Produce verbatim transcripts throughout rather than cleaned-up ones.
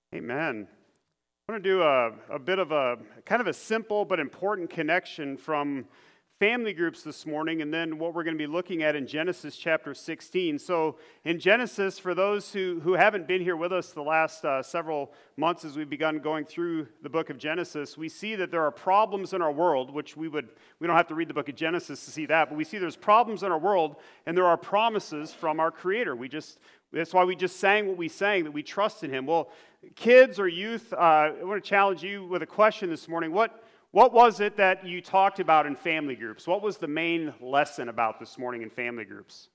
Amen. I want to do a, a bit of a kind of a simple but important connection from family groups this morning and then what we're going to be looking at in Genesis chapter sixteen. So in Genesis, for those who, who haven't been here with us the last uh, several months as we've begun going through the book of Genesis, we see that there are problems in our world, which we would, we don't have to read the book of Genesis to see that, but we see there's problems in our world and there are promises from our Creator. We just, that's why we just sang what we sang, that we trust in Him. Well, kids or youth, uh, I want to challenge you with a question this morning. What What was it that you talked about in family groups? What was the main lesson about this morning in family groups?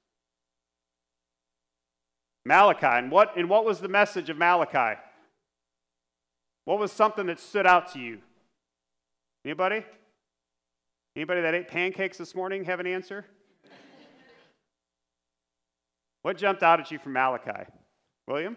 Malachi. And what, and what was the message of Malachi? What was something that stood out to you? Anybody? Anybody that ate pancakes this morning have an answer? What jumped out at you from Malachi? William?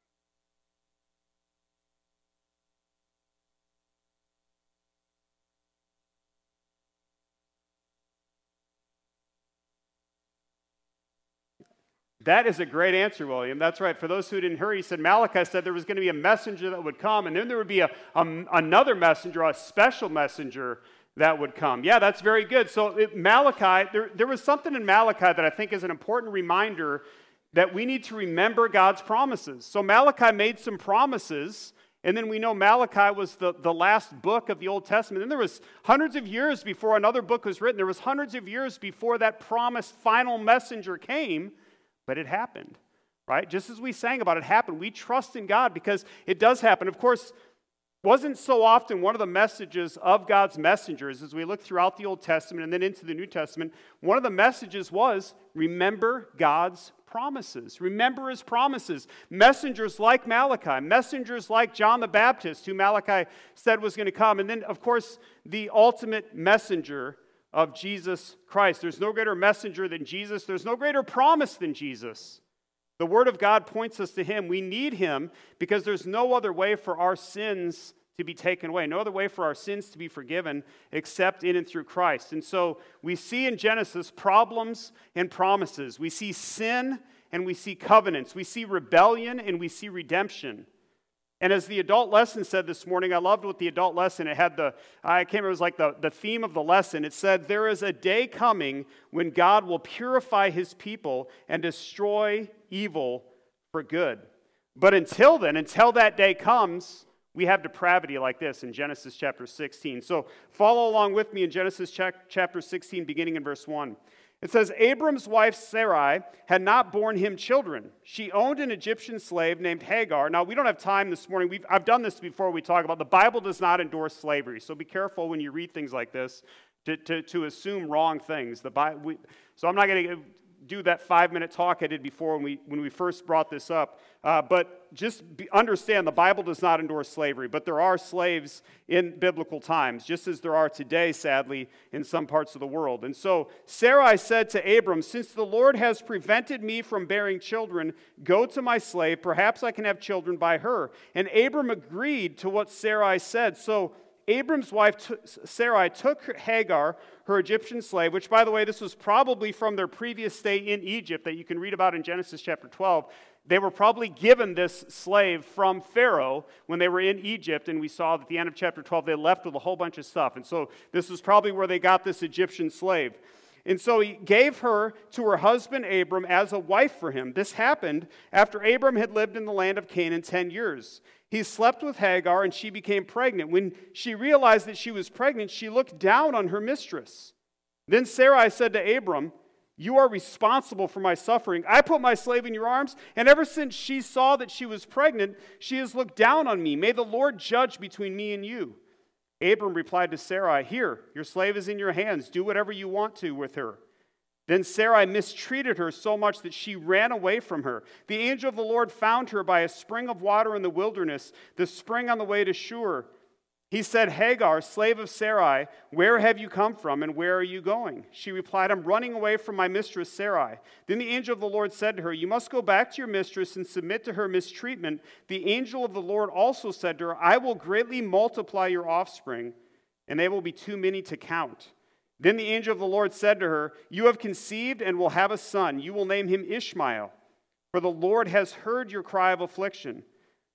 That is a great answer, William. That's right. For those who didn't hear, he said Malachi said there was going to be a messenger that would come, and then there would be a, a another messenger, a special messenger that would come. Yeah, that's very good. So it, Malachi, there, there was something in Malachi that I think is an important reminder that we need to remember God's promises. So Malachi made some promises, and then we know Malachi was the, the last book of the Old Testament. And there was hundreds of years before another book was written. There was hundreds of years before that promised final messenger came. But it happened, right? Just as we sang about it happened. We trust in God because it does happen. Of course, wasn't so often one of the messages of God's messengers as we look throughout the Old Testament and then into the New Testament, one of the messages was remember God's promises. Remember His promises. Messengers like Malachi, messengers like John the Baptist, who Malachi said was going to come. And then, of course, the ultimate messenger of Jesus Christ. There's no greater messenger than Jesus. There's no greater promise than Jesus. The Word of God points us to Him. We need Him because there's no other way for our sins to be taken away, no other way for our sins to be forgiven except in and through Christ. And so we see in Genesis problems and promises. We see sin and we see covenants. We see rebellion and we see redemption. And as the adult lesson said this morning, I loved what the adult lesson, it had the, I can't remember, it was like the, the theme of the lesson. It said, there is a day coming when God will purify His people and destroy evil for good. But until then, until that day comes, we have depravity like this in Genesis chapter sixteen. So follow along with me in Genesis chapter sixteen, beginning in verse one. It says, Abram's wife Sarai had not borne him children. She owned an Egyptian slave named Hagar. Now, we don't have time this morning. We've, I've done this before we talk about. The Bible does not endorse slavery, so be careful when you read things like this to, to, to assume wrong things. The Bible, we, so I'm not going to do that five-minute talk I did before when we, when we first brought this up. Uh, but just be, understand the Bible does not endorse slavery, but there are slaves in biblical times, just as there are today, sadly, in some parts of the world. And so Sarai said to Abram, since the Lord has prevented me from bearing children, go to my slave, perhaps I can have children by her. And Abram agreed to what Sarai said. So Abram's wife t- Sarai took Hagar, her Egyptian slave, which, by the way, this was probably from their previous stay in Egypt that you can read about in Genesis chapter twelve. They were probably given this slave from Pharaoh when they were in Egypt, and we saw that at the end of chapter twelve, they left with a whole bunch of stuff. And so this is probably where they got this Egyptian slave. And so he gave her to her husband Abram as a wife for him. This happened after Abram had lived in the land of Canaan ten years. He slept with Hagar, and she became pregnant. When she realized that she was pregnant, she looked down on her mistress. Then Sarai said to Abram, you are responsible for my suffering. I put my slave in your arms, and ever since she saw that she was pregnant, she has looked down on me. May the Lord judge between me and you. Abram replied to Sarai, here, your slave is in your hands. Do whatever you want to with her. Then Sarai mistreated her so much that she ran away from her. The angel of the Lord found her by a spring of water in the wilderness, the spring on the way to Shur. He said, Hagar, slave of Sarai, where have you come from and where are you going? She replied, I'm running away from my mistress Sarai. Then the angel of the Lord said to her, you must go back to your mistress and submit to her mistreatment. The angel of the Lord also said to her, I will greatly multiply your offspring, and they will be too many to count. Then the angel of the Lord said to her, you have conceived and will have a son. You will name him Ishmael, for the Lord has heard your cry of affliction.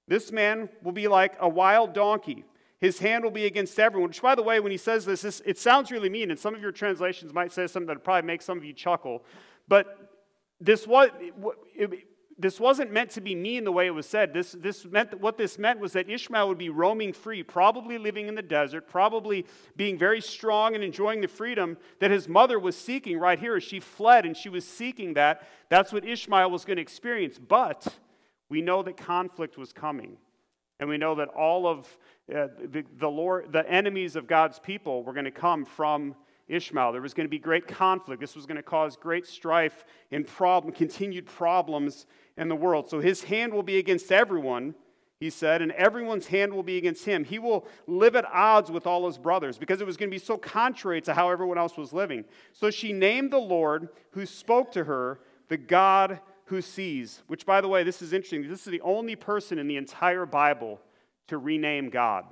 This man will be like a wild donkey. His hand will be against everyone. Which, by the way, when he says this, this it sounds really mean, and some of your translations might say something that would probably make some of you chuckle. But this was it, this wasn't meant to be mean the way it was said. This this meant what this meant was that Ishmael would be roaming free, probably living in the desert, probably being very strong and enjoying the freedom that his mother was seeking right here as she fled and she was seeking that. That's what Ishmael was going to experience. But we know that conflict was coming. And we know that all of uh, the, the, Lord, the enemies of God's people were going to come from Ishmael. There was going to be great conflict. This was going to cause great strife and problem, continued problems in the world. So his hand will be against everyone, he said, and everyone's hand will be against him. He will live at odds with all his brothers because it was going to be so contrary to how everyone else was living. So she named the Lord who spoke to her, the God who sees, which, by the way, this is interesting. This is the only person in the entire Bible to rename God.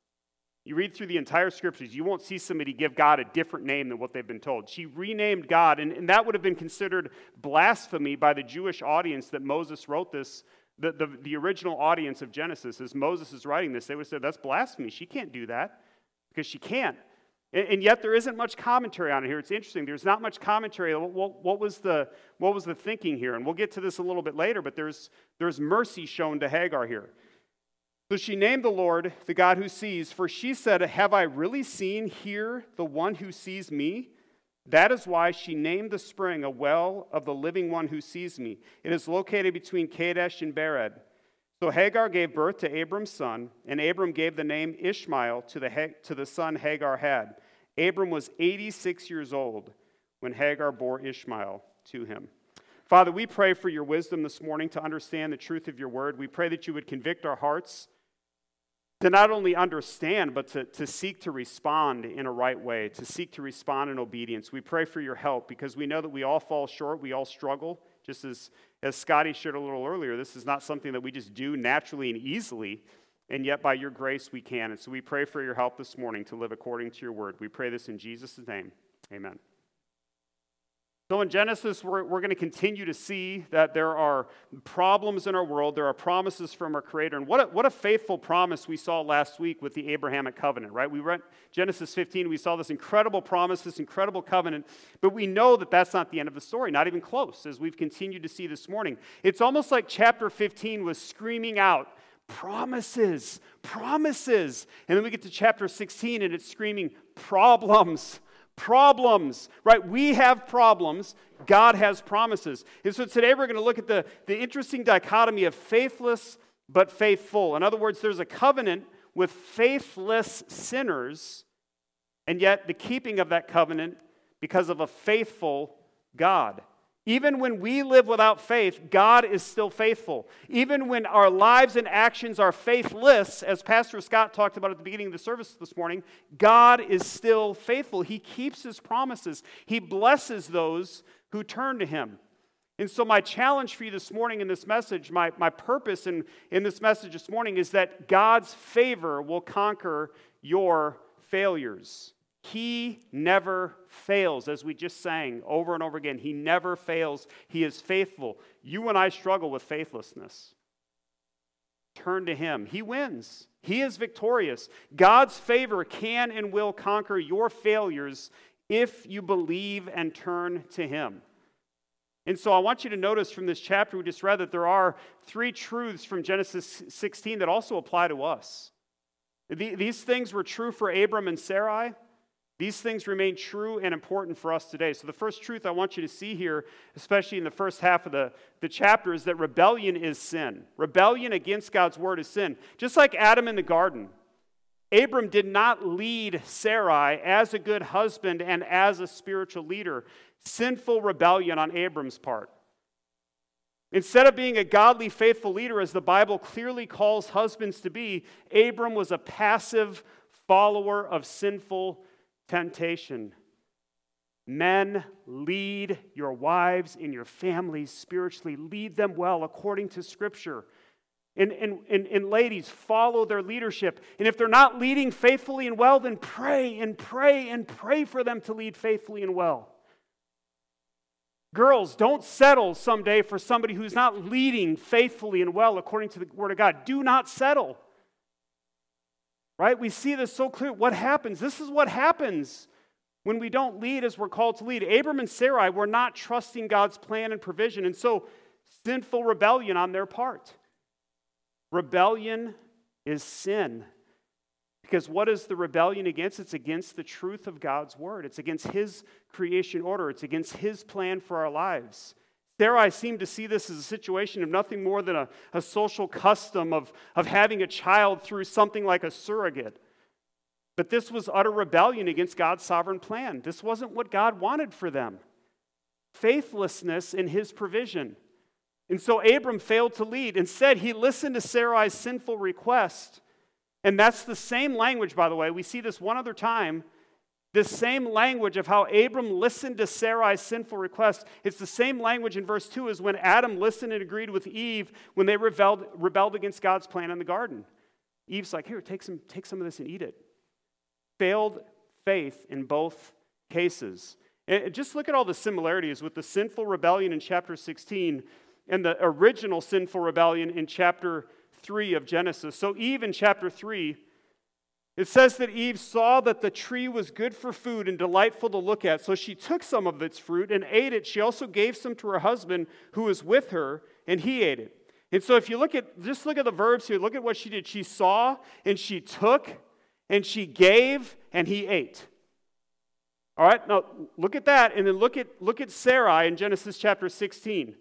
You read through the entire scriptures, you won't see somebody give God a different name than what they've been told. She renamed God, and, and that would have been considered blasphemy by the Jewish audience that Moses wrote this, the, the, the original audience of Genesis. As Moses is writing this, they would have said, that's blasphemy. She can't do that because she can't. And yet there isn't much commentary on it here. It's interesting. There's not much commentary. What, what, was the, what was the thinking here? And we'll get to this a little bit later, but there's, there's mercy shown to Hagar here. So she named the Lord, the God who sees, for she said, have I really seen here the one who sees me? That is why she named the spring a well of the living one who sees me. It is located between Kadesh and Bered. So Hagar gave birth to Abram's son, and Abram gave the name Ishmael to the, to the son Hagar had. Abram was eighty-six years old when Hagar bore Ishmael to him. Father, we pray for your wisdom this morning to understand the truth of your word. We pray that you would convict our hearts to not only understand, but to, to seek to respond in a right way, to seek to respond in obedience. We pray for your help because we know that we all fall short, we all struggle. Just as, as Scotty shared a little earlier, this is not something that we just do naturally and easily, and yet by your grace we can. And so we pray for your help this morning to live according to your word. We pray this in Jesus' name. Amen. So in Genesis, we're, we're going to continue to see that there are problems in our world. There are promises from our Creator. And what a, what a faithful promise we saw last week with the Abrahamic covenant, right? We read Genesis fifteen. We saw this incredible promise, this incredible covenant. But we know that that's not the end of the story, not even close, as we've continued to see this morning. It's almost like chapter fifteen was screaming out, promises, promises. And then we get to chapter sixteen, and it's screaming, problems. Problems, right? We have problems. God has promises. And so today we're going to look at the, the interesting dichotomy of faithless but faithful. In other words, there's a covenant with faithless sinners, and yet the keeping of that covenant because of a faithful God. Even when we live without faith, God is still faithful. Even when our lives and actions are faithless, as Pastor Scott talked about at the beginning of the service this morning, God is still faithful. He keeps his promises. He blesses those who turn to him. And so my challenge for you this morning in this message, my, my purpose in, in this message this morning is that God's favor will conquer your failures. He never fails, as we just sang over and over again. He never fails. He is faithful. You and I struggle with faithlessness. Turn to him. He wins. He is victorious. God's favor can and will conquer your failures if you believe and turn to him. And so I want you to notice from this chapter we just read that there are three truths from Genesis sixteen that also apply to us. These things were true for Abram and Sarai. These things remain true and important for us today. So the first truth I want you to see here, especially in the first half of the, the chapter, is that rebellion is sin. Rebellion against God's word is sin. Just like Adam in the garden, Abram did not lead Sarai as a good husband and as a spiritual leader. Sinful rebellion on Abram's part. Instead of being a godly, faithful leader, as the Bible clearly calls husbands to be, Abram was a passive follower of sinful temptation. Men, lead your wives and your families spiritually. Lead them well according to Scripture. And, and, and, and ladies, follow their leadership. And if they're not leading faithfully and well, then pray and pray and pray for them to lead faithfully and well. Girls, don't settle someday for somebody who's not leading faithfully and well according to the Word of God. Do not settle. Right? We see this so clear. What happens? This is what happens when we don't lead as we're called to lead. Abram and Sarai were not trusting God's plan and provision, and so sinful rebellion on their part. Rebellion is sin. Because what is the rebellion against? It's against the truth of God's word. It's against his creation order. It's against his plan for our lives. Sarai seemed to see this as a situation of nothing more than a, a social custom of, of having a child through something like a surrogate. But this was utter rebellion against God's sovereign plan. This wasn't what God wanted for them. Faithlessness in his provision. And so Abram failed to lead. Instead, he listened to Sarai's sinful request. And that's the same language, by the way. We see this one other time. This same language of how Abram listened to Sarai's sinful request. It's the same language in verse two as when Adam listened and agreed with Eve when they rebelled, rebelled against God's plan in the garden. Eve's like, here, take some, take some of this and eat it. Failed faith in both cases. And just look at all the similarities with the sinful rebellion in chapter sixteen and the original sinful rebellion in chapter three of Genesis. So Eve in chapter three, it says that Eve saw that the tree was good for food and delightful to look at. So she took some of its fruit and ate it. She also gave some to her husband who was with her, and he ate it. And so if you look at, just look at the verbs here, look at what she did. She saw and she took and she gave and he ate. All right, now look at that, and then look at look at Sarai in Genesis chapter sixteen.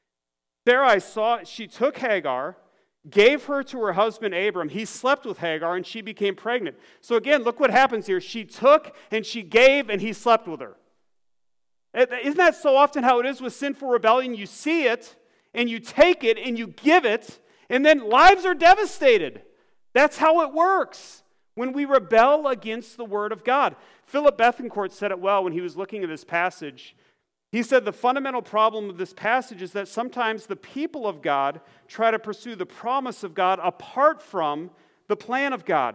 Sarai saw, she took Hagar, gave her to her husband Abram. He slept with Hagar and she became pregnant. So again, look what happens here. She took and she gave and he slept with her. Isn't that so often how it is with sinful rebellion? You see it and you take it and you give it, and then lives are devastated. That's how it works when we rebel against the word of God. Philip Bethencourt said it well when he was looking at this passage. He said the fundamental problem of this passage is that sometimes the people of God try to pursue the promise of God apart from the plan of God.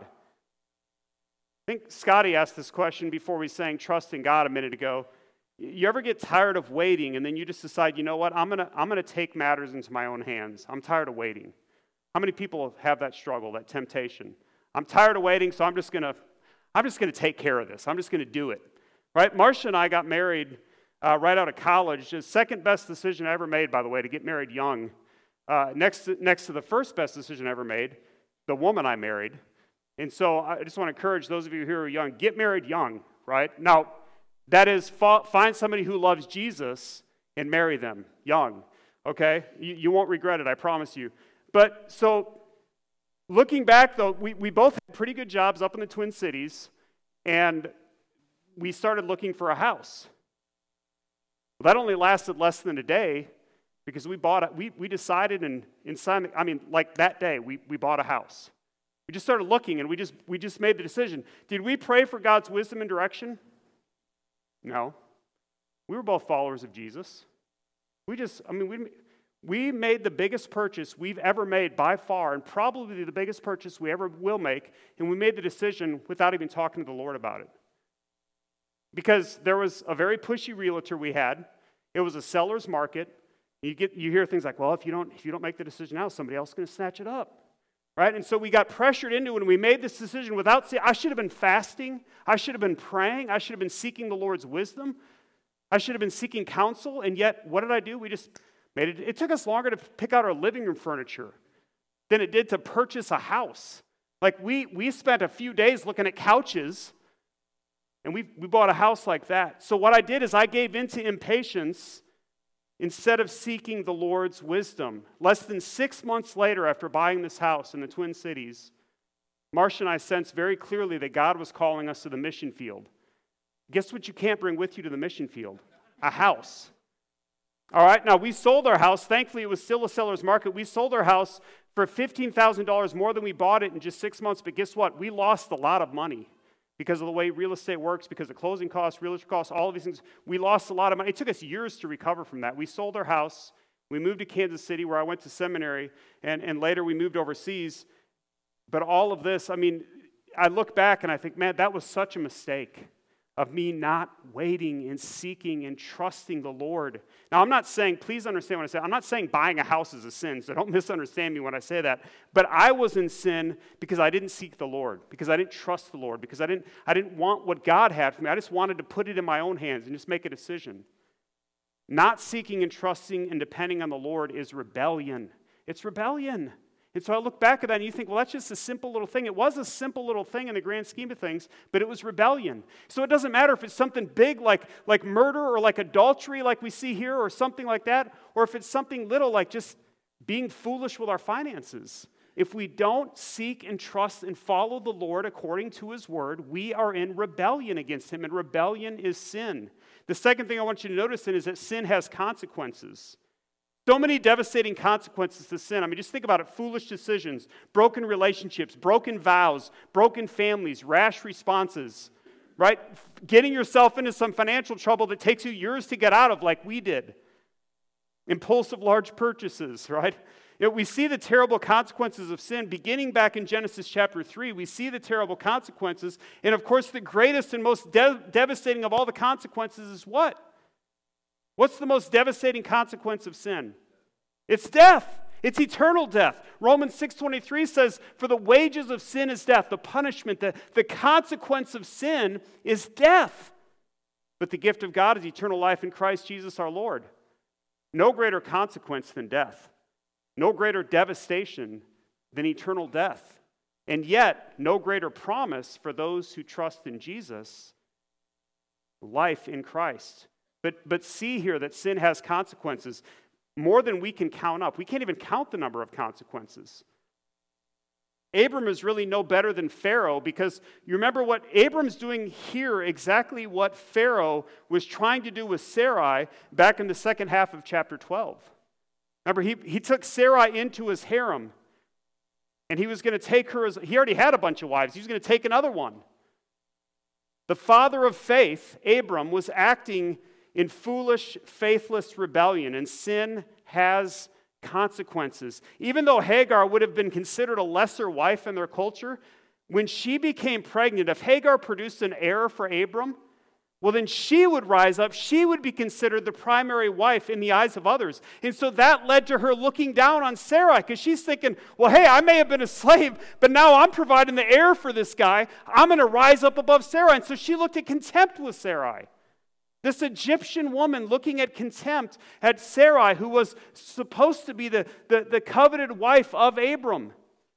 I think Scotty asked this question before we sang Trust in God a minute ago. You ever get tired of waiting and then you just decide, you know what, I'm going to I'm going to take matters into my own hands. I'm tired of waiting. How many people have that struggle, that temptation? I'm tired of waiting, so I'm just going to I'm just going to take care of this. I'm just going to do it. Right? Marcia and I got married uh, right out of college. The second best decision I ever made, by the way, to get married young. Uh, next, to, next to the first best decision I ever made, the woman I married. And so I just want to encourage those of you who are young, get married young, right? Now, that is, find somebody who loves Jesus and marry them young, okay? You, you won't regret it, I promise you. But so looking back, though, we, we both had pretty good jobs up in the Twin Cities, and we started looking for a house. Well, that only lasted less than a day because we bought it. We, we decided, and inside, I mean, like that day, we, we bought a house. We just started looking, and we just we just made the decision. Did we pray for God's wisdom and direction? No. We were both followers of Jesus. We just, I mean, we we made the biggest purchase we've ever made by far, and probably the biggest purchase we ever will make, and we made the decision without even talking to the Lord about it. Because there was a very pushy realtor we had. It was a seller's market. You get you hear things like, well, if you don't if you don't make the decision now, somebody else is going to snatch it up. Right? And so we got pressured into it, and we made this decision without saying, I should have been fasting. I should have been praying. I should have been seeking the Lord's wisdom. I should have been seeking counsel. And yet, what did I do? We just made it. It took us longer to pick out our living room furniture than it did to purchase a house. Like, we, we spent a few days looking at couches, and we, we bought a house like that. So what I did is I gave into impatience instead of seeking the Lord's wisdom. Less than six months later, after buying this house in the Twin Cities, Marcia and I sensed very clearly that God was calling us to the mission field. Guess what you can't bring with you to the mission field? A house. All right, now we sold our house. Thankfully, it was still a seller's market. We sold our house for fifteen thousand dollars more than we bought it in just six months. But guess what? We lost a lot of money. Because of the way real estate works, because of closing costs, realtor costs, all of these things, we lost a lot of money. It took us years to recover from that. We sold our house. We moved to Kansas City, where I went to seminary, and, and later we moved overseas. But all of this, I mean, I look back and I think, man, that was such a mistake. of me not waiting and seeking and trusting the Lord. Now, I'm not saying, please understand what I say, I'm not saying buying a house is a sin, so don't misunderstand me when I say that. But I was in sin because I didn't seek the Lord, because I didn't trust the Lord, because I didn't, I didn't want what God had for me. I just wanted to put it in my own hands and just make a decision. Not seeking and trusting and depending on the Lord is rebellion. It's rebellion. And so I look back at that and you think, well, that's just a simple little thing. It was a simple little thing in the grand scheme of things, but it was rebellion. So it doesn't matter if it's something big like, like murder or like adultery like we see here or something like that, or if it's something little like just being foolish with our finances. If we don't seek and trust and follow the Lord according to His word, we are in rebellion against Him, and rebellion is sin. The second thing I want you to notice then is that sin has consequences. So many devastating consequences to sin. I mean, just think about it. Foolish decisions, broken relationships, broken vows, broken families, rash responses, right? Getting yourself into some financial trouble that takes you years to get out of like we did. Impulsive large purchases, right? You know, we see the terrible consequences of sin beginning back in Genesis chapter three. We see the terrible consequences. And of course, the greatest and most de- devastating of all the consequences is what? What's the most devastating consequence of sin? It's death. It's eternal death. Romans six twenty-three says, for the wages of sin is death. The punishment, the, the consequence of sin is death. But the gift of God is eternal life in Christ Jesus our Lord. No greater consequence than death. No greater devastation than eternal death. And yet, no greater promise for those who trust in Jesus, life in Christ. But, but see here that sin has consequences more than we can count up. We can't even count the number of consequences. Abram is really no better than Pharaoh because you remember what Abram's doing here, exactly what Pharaoh was trying to do with Sarai back in the second half of chapter twelve. Remember, he, he took Sarai into his harem and he was going to take her as, he already had a bunch of wives, he was going to take another one. The father of faith, Abram, was acting in foolish, faithless rebellion, and sin has consequences. Even though Hagar would have been considered a lesser wife in their culture, when she became pregnant, if Hagar produced an heir for Abram, well, then she would rise up. She would be considered the primary wife in the eyes of others. And so that led to her looking down on Sarai because she's thinking, well, hey, I may have been a slave, but now I'm providing the heir for this guy. I'm going to rise up above Sarai. And so she looked at contempt with Sarai. This Egyptian woman looking at contempt at Sarai, who was supposed to be the, the, the coveted wife of Abram.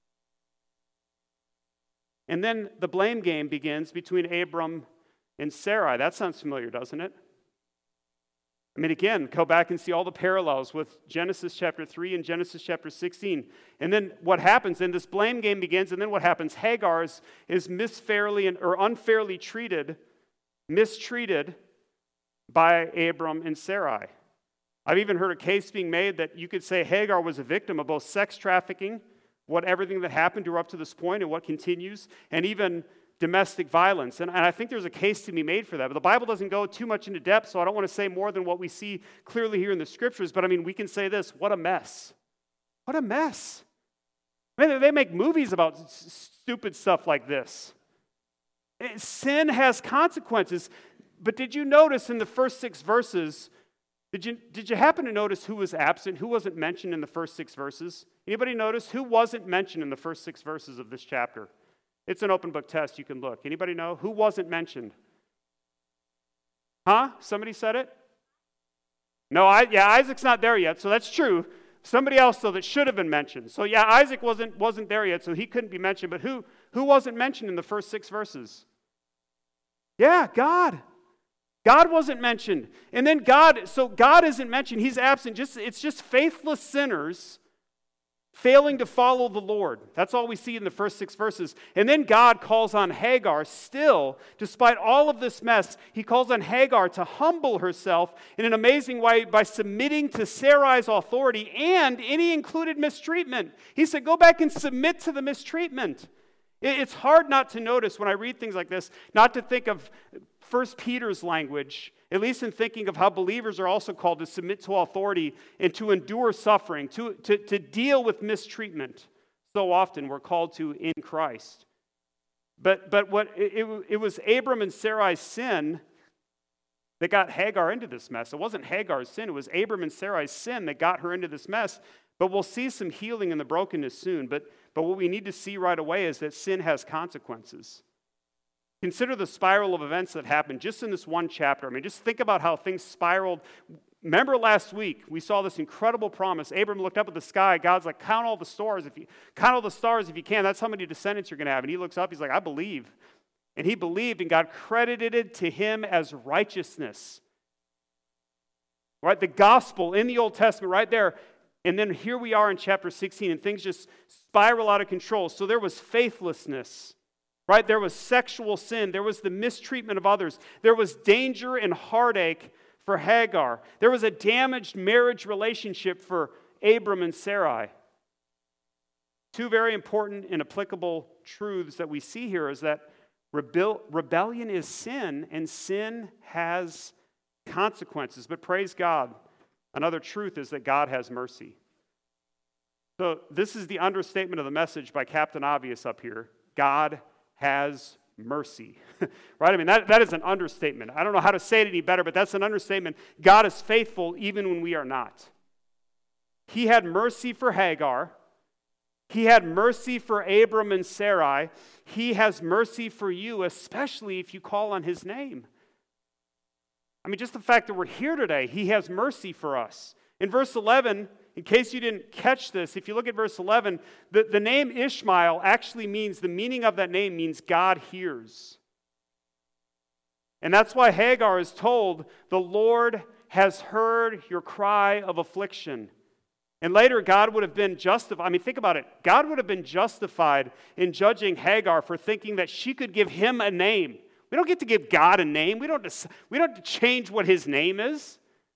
And then the blame game begins between Abram and Sarai. That sounds familiar, doesn't it? I mean, again, go back and see all the parallels with Genesis chapter three and Genesis chapter sixteen. And then what happens? Then this blame game begins, and then what happens? Hagar is, is misfairly and, or unfairly treated, mistreated by Abram and Sarai. I've even heard a case being made that you could say Hagar was a victim of both sex trafficking, what everything that happened to her up to this point and what continues, and even domestic violence. And, and I think there's a case to be made for that. But the Bible doesn't go too much into depth, so I don't want to say more than what we see clearly here in the Scriptures. But I mean, we can say this, what a mess. What a mess. I mean, they make movies about s- stupid stuff like this. Sin has consequences. But did you notice in the first six verses, did you, did you happen to notice who was absent, who wasn't mentioned in the first six verses? Anybody notice who wasn't mentioned in the first six verses of this chapter? It's an open book test, you can look. Anybody know? Who wasn't mentioned? Huh? Somebody said it? No, I, yeah, Isaac's not there yet, so that's true. Somebody else, though, that should have been mentioned. So yeah, Isaac wasn't, wasn't there yet, so he couldn't be mentioned. But who, who wasn't mentioned in the first six verses? Yeah, God. God wasn't mentioned. And then God, so God isn't mentioned. He's absent. Just, it's just faithless sinners failing to follow the Lord. That's all we see in the first six verses. And then God calls on Hagar still, despite all of this mess, he calls on Hagar to humble herself in an amazing way by submitting to Sarai's authority and any included mistreatment. He said, go back and submit to the mistreatment. It's hard not to notice when I read things like this, not to think of First Peter's language, at least in thinking of how believers are also called to submit to authority and to endure suffering, to, to, to deal with mistreatment. So often we're called to in Christ. But, but what it, it, it was Abram and Sarai's sin that got Hagar into this mess. It wasn't Hagar's sin. It was Abram and Sarai's sin that got her into this mess. But we'll see some healing in the brokenness soon. But, but what we need to see right away is that sin has consequences. Consider the spiral of events that happened just in this one chapter. I mean, just think about how things spiraled. Remember last week, we saw this incredible promise. Abram looked up at the sky. God's like, count all the stars if you count all the stars if you can. That's how many descendants you're going to have. And he looks up, he's like, I believe. And he believed, and God credited it to him as righteousness. Right? The gospel in the Old Testament right there. And then here we are in chapter sixteen, and things just spiral out of control. So there was faithlessness, right? There was sexual sin. There was the mistreatment of others. There was danger and heartache for Hagar. There was a damaged marriage relationship for Abram and Sarai. Two very important and applicable truths that we see here is that rebel- rebellion is sin, and sin has consequences. But praise God, another truth is that God has mercy. So this is the understatement of the message by Captain Obvious up here. God has mercy. Right? I mean, that, that is an understatement. I don't know how to say it any better, but that's an understatement. God is faithful even when we are not. He had mercy for Hagar. He had mercy for Abram and Sarai. He has mercy for you, especially if you call on his name. I mean, just the fact that we're here today, he has mercy for us. In verse eleven, in case you didn't catch this, if you look at verse eleven, the, the name Ishmael actually means, the meaning of that name means God hears. And that's why Hagar is told, the Lord has heard your cry of affliction. And later, God would have been justified. I mean, think about it. God would have been justified in judging Hagar for thinking that she could give him a name. We don't get to give God a name. We don't, we don't change what his name is.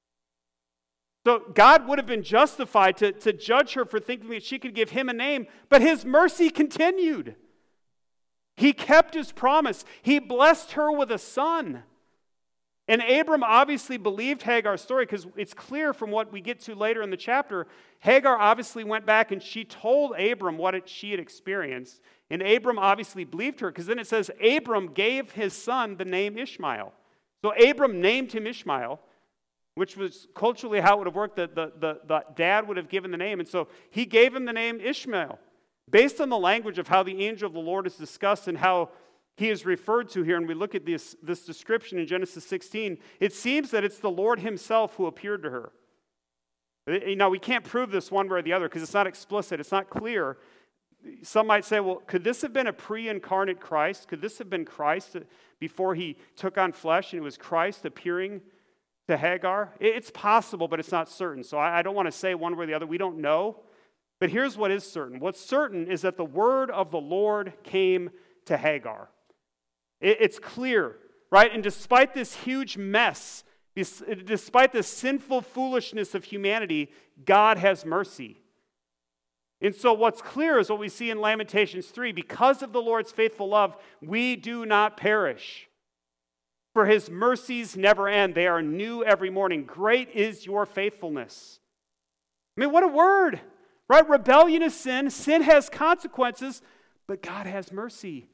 So God would have been justified to, to judge her for thinking that she could give him a name, but his mercy continued. He kept his promise. He blessed her with a son. And Abram obviously believed Hagar's story because it's clear from what we get to later in the chapter. Hagar obviously went back and she told Abram what it, she had experienced. And Abram obviously believed her because then it says Abram gave his son the name Ishmael. So Abram named him Ishmael, which was culturally how it would have worked. The, the, the, the dad would have given the name. And so he gave him the name Ishmael. Based on the language of how the angel of the Lord is discussed and how he is referred to here, and we look at this, this description in Genesis sixteen, it seems that it's the Lord himself who appeared to her. Now, we can't prove this one way or the other because it's not explicit, it's not clear. Some might say, well, could this have been a pre-incarnate Christ? Could this have been Christ before he took on flesh and it was Christ appearing to Hagar? It's possible, but it's not certain. So I don't want to say one way or the other. We don't know. But here's what is certain. What's certain is that the word of the Lord came to Hagar. It's clear, right? And despite this huge mess, despite the sinful foolishness of humanity, God has mercy. And so what's clear is what we see in Lamentations three. Because of the Lord's faithful love, we do not perish. For his mercies never end. They are new every morning. Great is your faithfulness. I mean, what a word, right? Rebellion is sin. Sin has consequences, but God has mercy.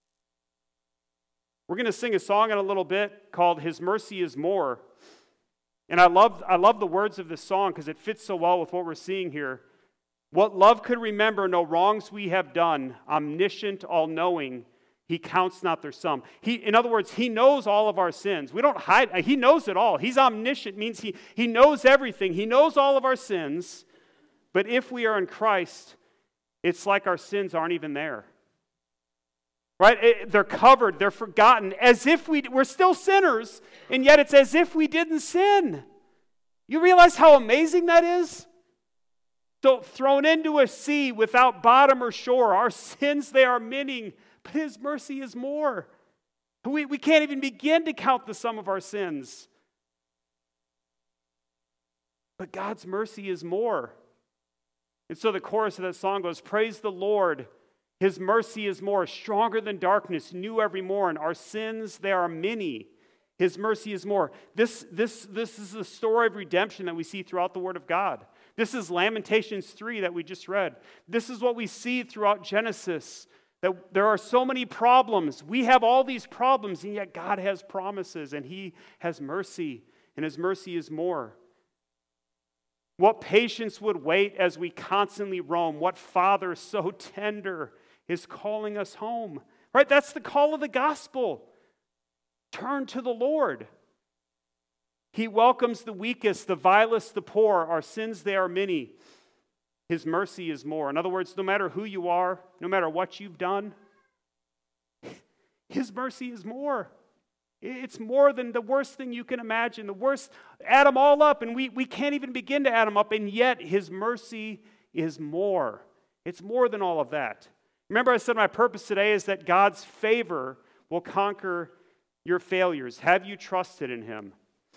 We're going to sing a song in a little bit called His Mercy is More. And I love, I love the words of this song because it fits so well with what we're seeing here. What love could remember, no wrongs we have done, omniscient, all-knowing, he counts not their sum. He, in other words, he knows all of our sins. We don't hide, he knows it all. He's omniscient, means he, he knows everything. He knows all of our sins. But if we are in Christ, it's like our sins aren't even there. Right? It, they're covered, they're forgotten, as if we, we're still sinners, and yet it's as if we didn't sin. You realize how amazing that is? So thrown into a sea without bottom or shore, our sins, they are many, but his mercy is more. We, we can't even begin to count the sum of our sins. But God's mercy is more. And so the chorus of that song goes, praise the Lord. His mercy is more, stronger than darkness, new every morn. Our sins, they are many. His mercy is more. This, this, this is the story of redemption that we see throughout the Word of God. This is Lamentations three that we just read. This is what we see throughout Genesis. that there are so many problems. We have all these problems, and yet God has promises, and He has mercy, and His mercy is more. What patience would wait as we constantly roam? What Father so tender is calling us home? Right? That's the call of the gospel. Turn to the Lord. He welcomes the weakest, the vilest, the poor. Our sins, they are many. His mercy is more. In other words, no matter who you are, no matter what you've done, His mercy is more. It's more than the worst thing you can imagine. The worst, add them all up, and we, we can't even begin to add them up, and yet His mercy is more. It's more than all of that. Remember, I said my purpose today is that God's favor will conquer your failures. Have you trusted in Him?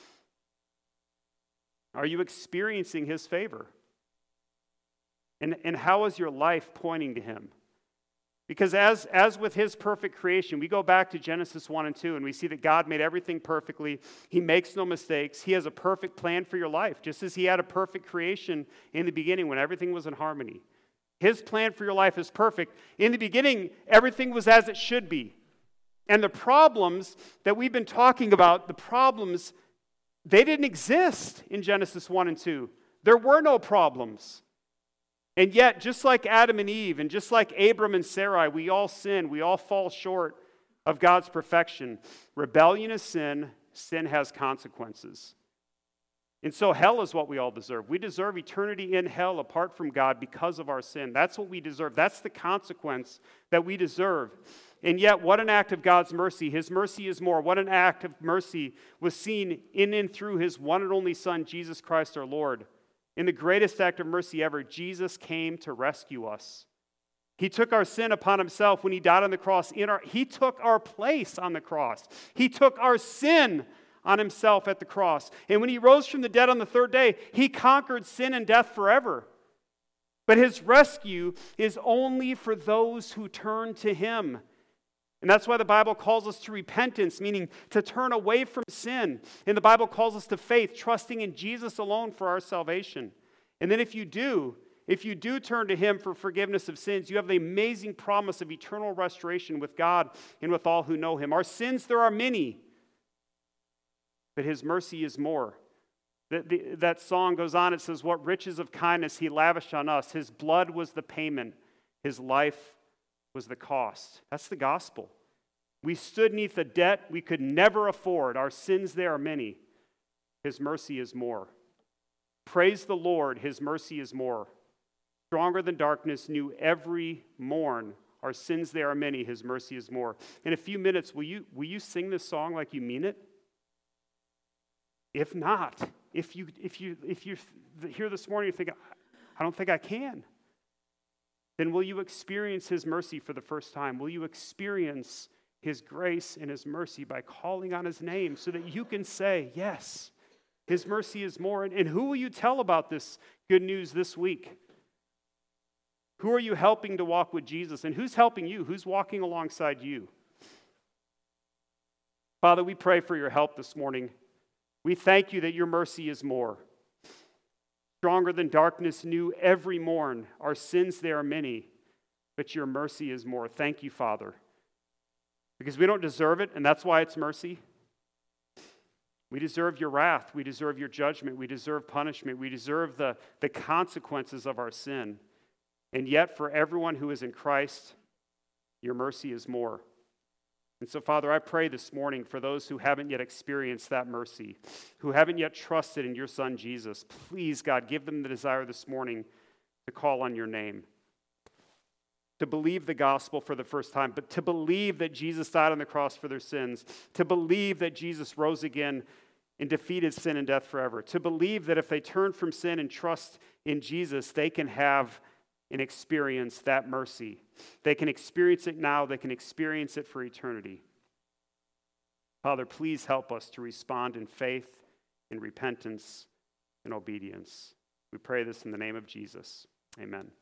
Are you experiencing His favor? And, and how is your life pointing to Him? Because as, as with His perfect creation, we go back to Genesis one and two, and we see that God made everything perfectly. He makes no mistakes. He has a perfect plan for your life, just as He had a perfect creation in the beginning when everything was in harmony. His plan for your life is perfect. In the beginning, everything was as it should be. And the problems that we've been talking about, the problems, they didn't exist in Genesis one and two. There were no problems. And yet, just like Adam and Eve, and just like Abram and Sarai, we all sin. We all fall short of God's perfection. Rebellion is sin. Sin has consequences. And so hell is what we all deserve. We deserve eternity in hell apart from God because of our sin. That's what we deserve. That's the consequence that we deserve. And yet, what an act of God's mercy. His mercy is more. What an act of mercy was seen in and through His one and only Son, Jesus Christ our Lord. In the greatest act of mercy ever, Jesus came to rescue us. He took our sin upon Himself when He died on the cross. In our, he took our place on the cross. He took our sin on Himself at the cross. And when He rose from the dead on the third day, He conquered sin and death forever. But His rescue is only for those who turn to Him. And that's why the Bible calls us to repentance, meaning to turn away from sin. And the Bible calls us to faith, trusting in Jesus alone for our salvation. And then if you do, if you do turn to Him for forgiveness of sins, you have the amazing promise of eternal restoration with God and with all who know Him. Our sins, there are many, but His mercy is more. The, the, that song goes on, it says, what riches of kindness He lavished on us. His blood was the payment. His life was the cost. That's the gospel. We stood neath a debt we could never afford. Our sins, they are many. His mercy is more. Praise the Lord, His mercy is more. Stronger than darkness, new every morn. Our sins, they are many. His mercy is more. In a few minutes, will you, will you sing this song like you mean it? If not, if you if you if you're here this morning and think, I don't think I can, then will you experience His mercy for the first time? Will you experience His grace and His mercy by calling on His name so that you can say, yes, His mercy is more? And, and who will you tell about this good news this week? Who are you helping to walk with Jesus? And who's helping you? Who's walking alongside you? Father, we pray for your help this morning. We thank you that your mercy is more. Stronger than darkness, new every morn. Our sins, they are many, but your mercy is more. Thank you, Father. Because we don't deserve it, and that's why it's mercy. We deserve your wrath. We deserve your judgment. We deserve punishment. We deserve the, the consequences of our sin. And yet, for everyone who is in Christ, your mercy is more. And so, Father, I pray this morning for those who haven't yet experienced that mercy, who haven't yet trusted in your Son, Jesus. Please, God, give them the desire this morning to call on your name, to believe the gospel for the first time, but to believe that Jesus died on the cross for their sins, to believe that Jesus rose again and defeated sin and death forever, to believe that if they turn from sin and trust in Jesus, they can have and experience that mercy. They can experience it now. They can experience it for eternity. Father, please help us to respond in faith, in repentance, and obedience. We pray this in the name of Jesus. Amen.